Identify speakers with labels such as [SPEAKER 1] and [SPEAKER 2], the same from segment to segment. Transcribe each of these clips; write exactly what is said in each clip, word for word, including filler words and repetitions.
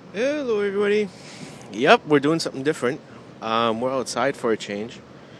[SPEAKER 1] Hello, everybody. Yep, we're doing something different. Um, we're outside for a change.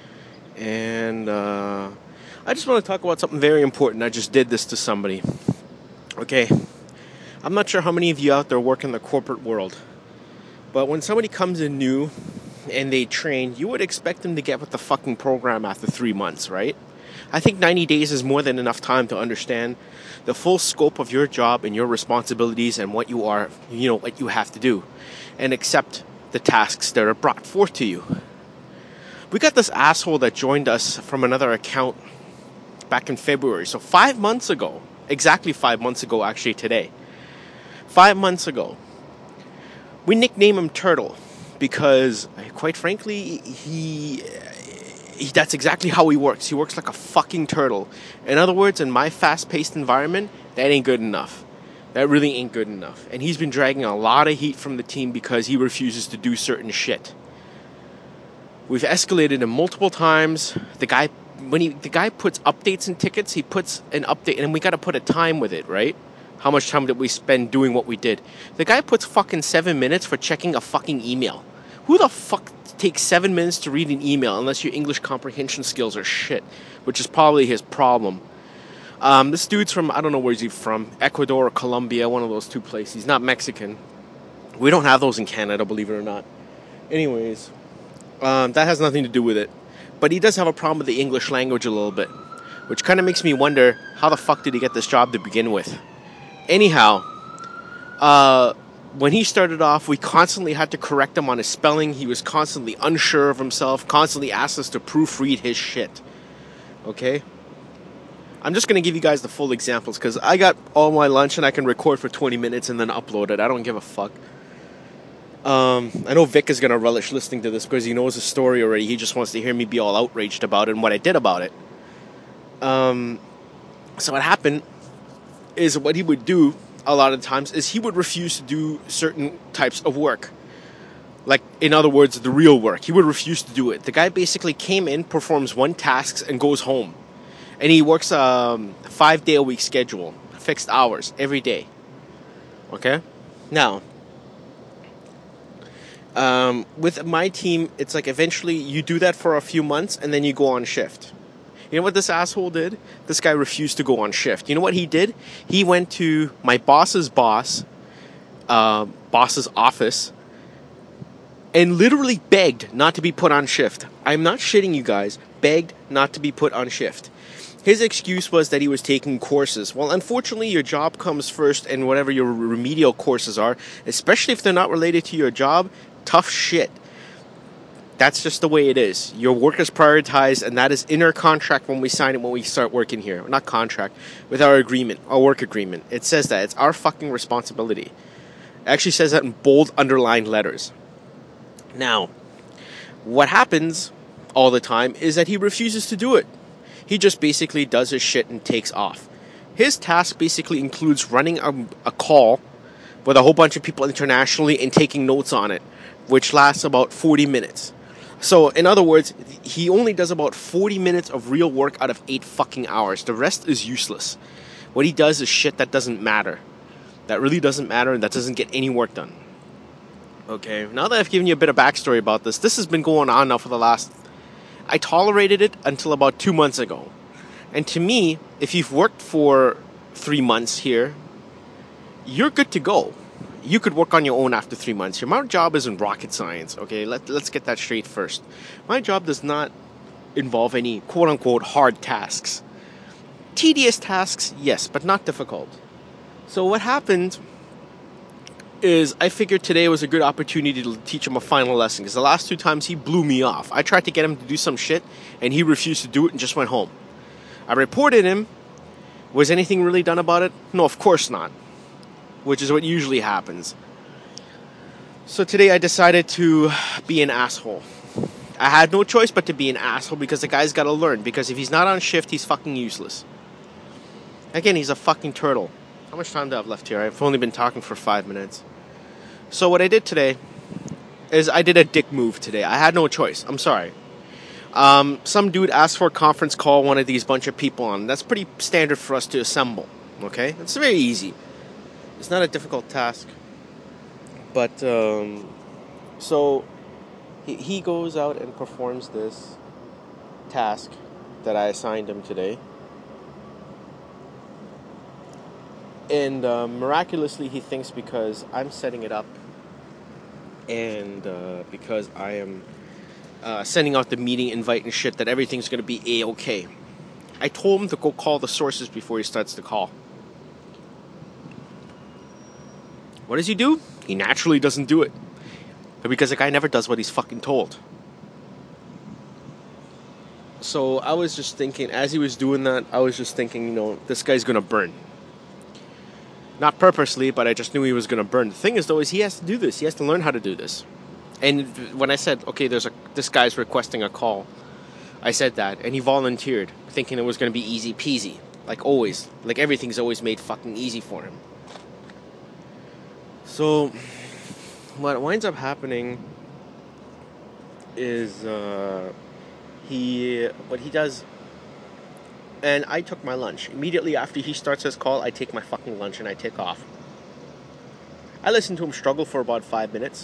[SPEAKER 1] And uh, I just want to talk about something very important. I just did this to somebody. Okay, I'm not sure how many of you out there work in the corporate world, but when somebody comes in new and they train, you would expect them to get with the fucking program after three months, right? I think ninety days is more than enough time to understand the full scope of your job and your responsibilities and what you are, you know, what you have to do, and accept the tasks that are brought forth to you. We got this asshole that joined us from another account back in February. So five months ago, exactly five months ago, actually today, five months ago, we nicknamed him Turtle because, quite frankly, he, he that's exactly how he works. He works like a fucking turtle. In other words, in my fast-paced environment, that ain't good enough. That really ain't good enough. And he's been dragging a lot of heat from the team because he refuses to do certain shit. We've escalated him multiple times. The guy, when he, the guy puts updates in tickets, he puts an update, and we got to put a time with it, right? How much time did we spend doing what we did? The guy puts fucking seven minutes for checking a fucking email. Who the fuck takes seven minutes to read an email unless your English comprehension skills are shit, which is probably his problem. Um, this dude's from, I don't know where he's from, Ecuador or Colombia, one of those two places. He's not Mexican. We don't have those in Canada, believe it or not. Anyways, um, that has nothing to do with it. But he does have a problem with the English language a little bit, which kind of makes me wonder, how the fuck did he get this job to begin with? Anyhow, uh, when he started off, we constantly had to correct him on his spelling. He was constantly unsure of himself, constantly asked us to proofread his shit. Okay? I'm just going to give you guys the full examples because I got all my lunch and I can record for twenty minutes and then upload it. I don't give a fuck. Um, I know Vic is going to relish listening to this because he knows the story already. He just wants to hear me be all outraged about it and what I did about it. Um, so what happened is what he would do a lot of times is he would refuse to do certain types of work. Like, in other words, the real work. He would refuse to do it. The guy basically came in, performs one task, and goes home. And he works a um, five-day-a-week schedule, fixed hours, every day. Okay? Now, um, with my team, it's like eventually you do that for a few months, and then you go on shift. You know what this asshole did? This guy refused to go on shift. You know what he did? He went to my boss's boss, uh, boss's office, and literally begged not to be put on shift. I'm not shitting you guys. Begged not to be put on shift. His excuse was that he was taking courses. Well, unfortunately, your job comes first, and whatever your remedial courses are, especially if they're not related to your job, tough shit. That's just the way it is. Your work is prioritized, and that is in our contract when we sign it, when we start working here. Not contract, with our agreement, our work agreement. It says that. It's our fucking responsibility. It actually says that in bold, underlined letters. Now, what happens all the time is that he refuses to do it. He just basically does his shit and takes off. His task basically includes running a, a call with a whole bunch of people internationally and taking notes on it, which lasts about forty minutes. So, in other words, he only does about forty minutes of real work out of eight fucking hours. The rest is useless. What he does is shit that doesn't matter. That really doesn't matter and that doesn't get any work done. Okay, now that I've given you a bit of backstory about this, this has been going on now for the last... I tolerated it until about two months ago. And to me, if you've worked for three months here, you're good to go. You could work on your own after three months. My job isn't rocket science, okay? Let, let's get that straight first. My job does not involve any quote-unquote hard tasks. Tedious tasks, yes, but not difficult. So what happened is I figured today was a good opportunity to teach him a final lesson, because the last two times he blew me off. I tried to get him to do some shit, and he refused to do it and just went home. I reported him. Was anything really done about it? No, of course not, which is what usually happens. So today I decided to be an asshole. I had no choice but to be an asshole because the guy's got to learn, because if he's not on shift, he's fucking useless. Again, he's a fucking turtle. How much time do I have left here? I've only been talking for five minutes. So what I did today is I did a dick move today. I had no choice. I'm sorry. Um, some dude asked for a conference call, one of these bunch of people on. That's pretty standard for us to assemble. Okay? It's very easy. It's not a difficult task. But um, so he he goes out and performs this task that I assigned him today, and uh, miraculously he thinks because I'm setting it up and uh, because I am uh, sending out the meeting invite and shit that everything's gonna be a-okay. I told him to go call the sources before he starts the call. What does he do? He naturally doesn't do it. But because the guy never does what he's fucking told. So I was just thinking, as he was doing that, I was just thinking, you know, this guy's gonna burn. Not purposely, but I just knew he was gonna burn. The thing is, though, is he has to do this. He has to learn how to do this. And when I said, okay, there's a this guy's requesting a call, I said that, and he volunteered, thinking it was gonna be easy peasy, like always, like everything's always made fucking easy for him. So, what winds up happening is uh, he, what he does, and I took my lunch. Immediately after he starts his call, I take my fucking lunch and I take off. I listen to him struggle for about five minutes.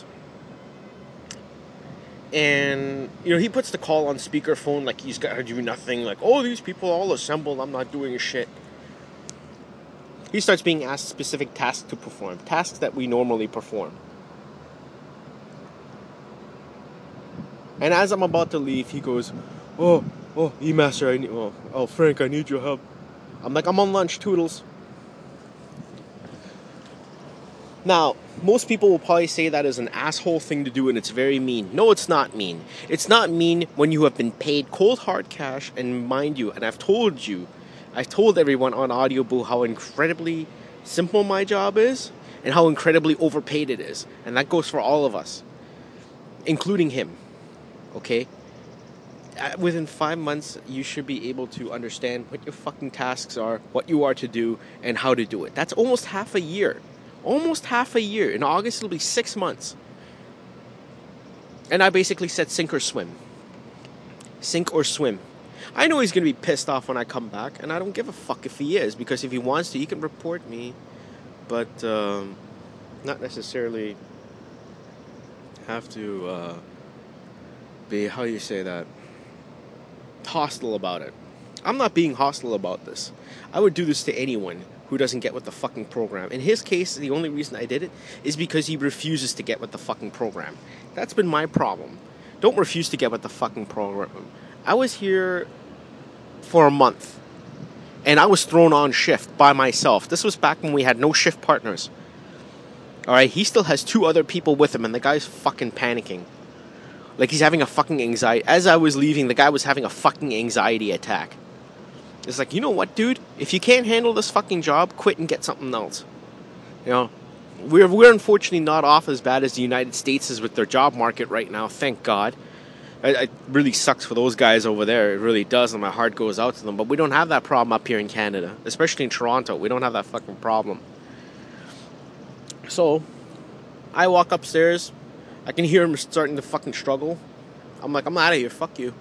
[SPEAKER 1] And, you know, he puts the call on speakerphone like he's got to do nothing. Like, oh, these people all assembled, I'm not doing a shit. He starts being asked specific tasks to perform. Tasks that we normally perform. And as I'm about to leave, he goes, oh, oh, E-Master, I need, oh, oh, Frank, I need your help. I'm like, I'm on lunch, toodles. Now, most people will probably say that is an asshole thing to do and it's very mean. No, it's not mean. It's not mean when you have been paid cold hard cash, and mind you, and I've told you, I've told everyone on Audio Boo how incredibly simple my job is and how incredibly overpaid it is. And that goes for all of us, including him. Okay? Within five months, you should be able to understand what your fucking tasks are, what you are to do, and how to do it. That's almost half a year. Almost half a year. In August, it'll be six months. And I basically said sink or swim. Sink or swim. I know he's going to be pissed off when I come back, and I don't give a fuck if he is, because if he wants to, he can report me, but um, not necessarily have to uh, be, how do you say that, hostile about it. I'm not being hostile about this. I would do this to anyone who doesn't get with the fucking program. In his case, the only reason I did it is because he refuses to get with the fucking program. That's been my problem. Don't refuse to get with the fucking program. I was here for a month, and I was thrown on shift by myself. This was back when we had no shift partners. Alright, he still has two other people with him, and the guy's fucking panicking. Like he's having a fucking anxiety. As I was leaving, the guy was having a fucking anxiety attack. It's like, you know what, dude? If you can't handle this fucking job, quit and get something else. You know, we're we're unfortunately not off as bad as the United States is with their job market right now. Thank God. It, it really sucks for those guys over there. It really does, and my heart goes out to them. But we don't have that problem up here in Canada, especially in Toronto. We don't have that fucking problem. So, I walk upstairs. I can hear him starting to fucking struggle. I'm like, I'm out of here. Fuck you.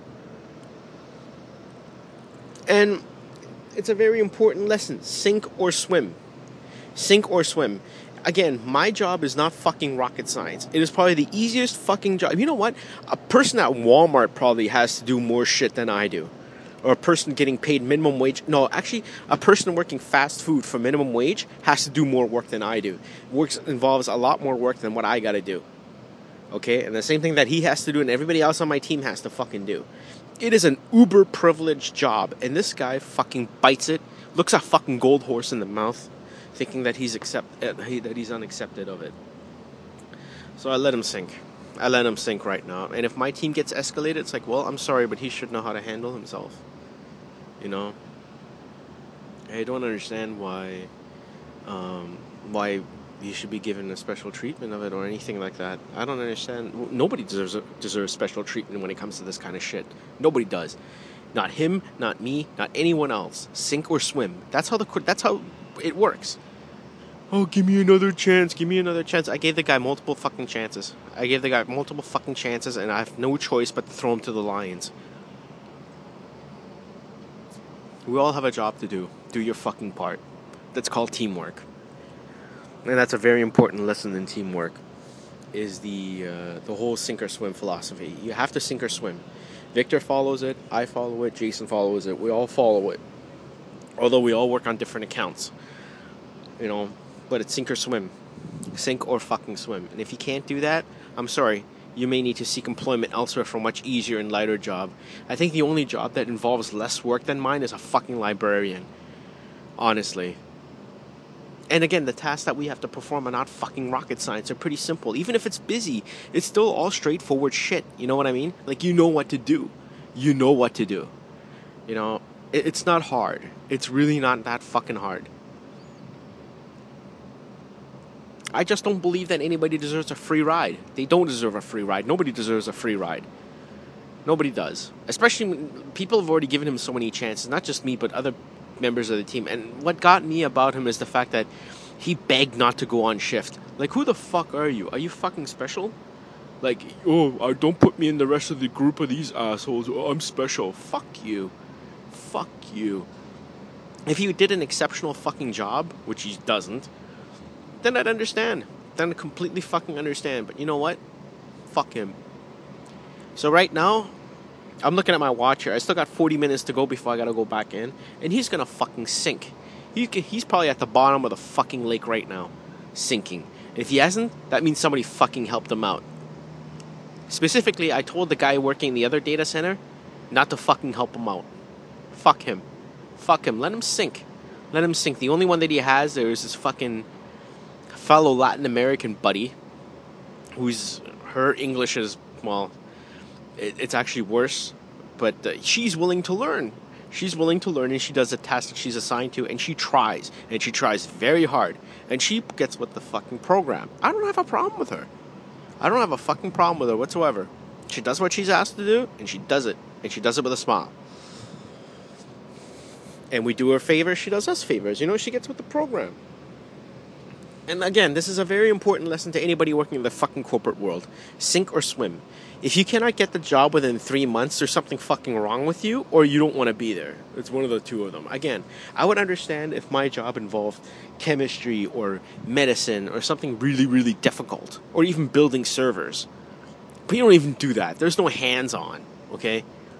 [SPEAKER 1] And it's a very important lesson. Sink or swim. Sink or swim. Again, my job is not fucking rocket science. It is probably the easiest fucking job. You know what? A person at Walmart probably has to do more shit than I do. Or a person getting paid minimum wage. No, actually, a person working fast food for minimum wage has to do more work than I do. Works involves a lot more work than what I gotta do. Okay? And the same thing that he has to do and everybody else on my team has to fucking do. It is an uber privileged job, and this guy fucking bites it, looks a fucking gold horse in the mouth, thinking that he's accept uh, he, that he's unaccepted of it. So I let him sink. I let him sink right now. And if my team gets escalated, it's like, well, I'm sorry, but he should know how to handle himself. You know, I don't understand why um, why you should be given a special treatment of it or anything like that. I don't understand. Nobody deserves a, deserves special treatment when it comes to this kind of shit. Nobody does. Not him, not me, not anyone else. Sink or swim. That's how the that's how it works. Oh, give me another chance. Give me another chance. I gave the guy multiple fucking chances. I gave the guy multiple fucking chances, and I have no choice but to throw him to the lions. We all have a job to do. Do your fucking part. That's called teamwork. And that's a very important lesson in teamwork. is the uh, the whole sink or swim philosophy. You have to sink or swim. Victor follows it. I follow it. Jason follows it. We all follow it. Although we all work on different accounts. You know, but it's sink or swim. Sink or fucking swim. And if you can't do that, I'm sorry. You may need to seek employment elsewhere for a much easier and lighter job. I think the only job that involves less work than mine is a fucking librarian. Honestly. And again, the tasks that we have to perform are not fucking rocket science. They're pretty simple. Even if it's busy, it's still all straightforward shit. You know what I mean? Like, you know what to do. You know what to do. You know, it, it's not hard. It's really not that fucking hard. I just don't believe that anybody deserves a free ride. They don't deserve a free ride. Nobody deserves a free ride. Nobody does. Especially when people have already given him so many chances. Not just me, but other members of the team. And what got me about him is the fact that he begged not to go on shift. Like, who the fuck are you? Are you fucking special? Like, oh, uh, don't put me in the rest of the group of these assholes. Oh, I'm special. Fuck you. Fuck you. If he did an exceptional fucking job, which he doesn't, then I'd understand. Then I'd completely fucking understand. But you know what? Fuck him. So right now, I'm looking at my watch here. I still got forty minutes to go before I gotta go back in. And he's gonna fucking sink. He can, he's probably at the bottom of the fucking lake right now. Sinking. And if he hasn't, that means somebody fucking helped him out. Specifically, I told the guy working in the other data center not to fucking help him out. Fuck him. Fuck him. Let him sink. Let him sink. The only one that he has there is this fucking fellow Latin American buddy who's, her English is, well, it, it's actually worse, but uh, she's willing to learn. She's willing to learn, and she does the task that she's assigned to, and she tries, and she tries very hard, and she gets with the fucking program. I don't have a problem with her. I don't have a fucking problem with her whatsoever. She does what she's asked to do, and she does it, and she does it with a smile. And we do her favors, she does us favors. You know, she gets with the program. And again, this is a very important lesson to anybody working in the fucking corporate world. Sink or swim. If you cannot get the job within three months, there's something fucking wrong with you, or you don't want to be there. It's one of the two of them. Again, I would understand if my job involved chemistry or medicine or something really, really difficult, or even building servers. But you don't even do that. There's no hands-on, okay?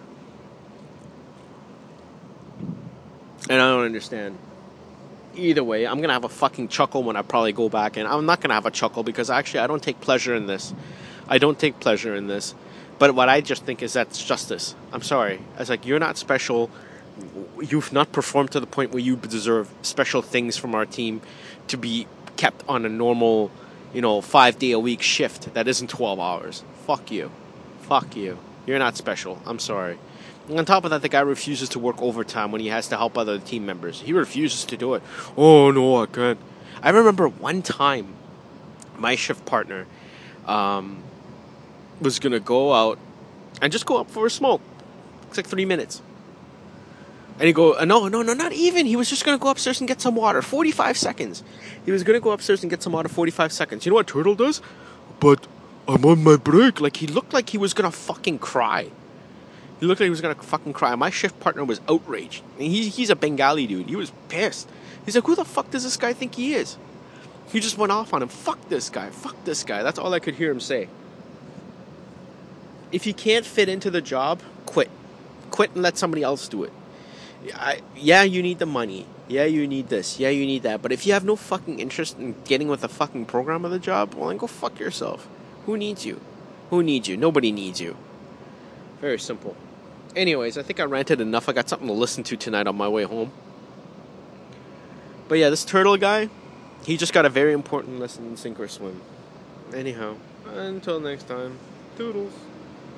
[SPEAKER 1] And I don't understand. Either way, I'm going to have a fucking chuckle when I probably go back. And I'm not going to have a chuckle because actually I don't take pleasure in this. I don't take pleasure in this. But what I just think is that's justice. I'm sorry. I was like, you're not special. You've not performed to the point where you deserve special things from our team to be kept on a normal, you know, five-day-a-week shift that isn't twelve hours. Fuck you. Fuck you. You're not special. I'm sorry. And on top of that, the guy refuses to work overtime when he has to help other team members. He refuses to do it. Oh, no, I can't. I remember one time, my shift partner um, was going to go out and just go up for a smoke. It's like three minutes. And he go, uh, no, no, no, not even. He was just going to go upstairs and get some water. forty-five seconds. He was going to go upstairs and get some water, forty-five seconds. You know what Turtle does? But I'm on my break. Like, he looked like he was going to fucking cry. He looked like he was going to fucking cry. My shift partner was outraged. I mean, he, he's a Bengali dude. He was pissed. He's like, who the fuck does this guy think he is? He just went off on him. Fuck this guy. Fuck this guy. That's all I could hear him say. If you can't fit into the job, quit. Quit and let somebody else do it. I, yeah, you need the money. Yeah, you need this. Yeah, you need that. But if you have no fucking interest in getting with the fucking program of the job, well, then go fuck yourself. Who needs you? Who needs you? Nobody needs you. Very simple. Anyways, I think I ranted enough. I got something to listen to tonight on my way home. But yeah, this turtle guy, he just got a very important lesson in sink or swim. Anyhow, until next time, toodles.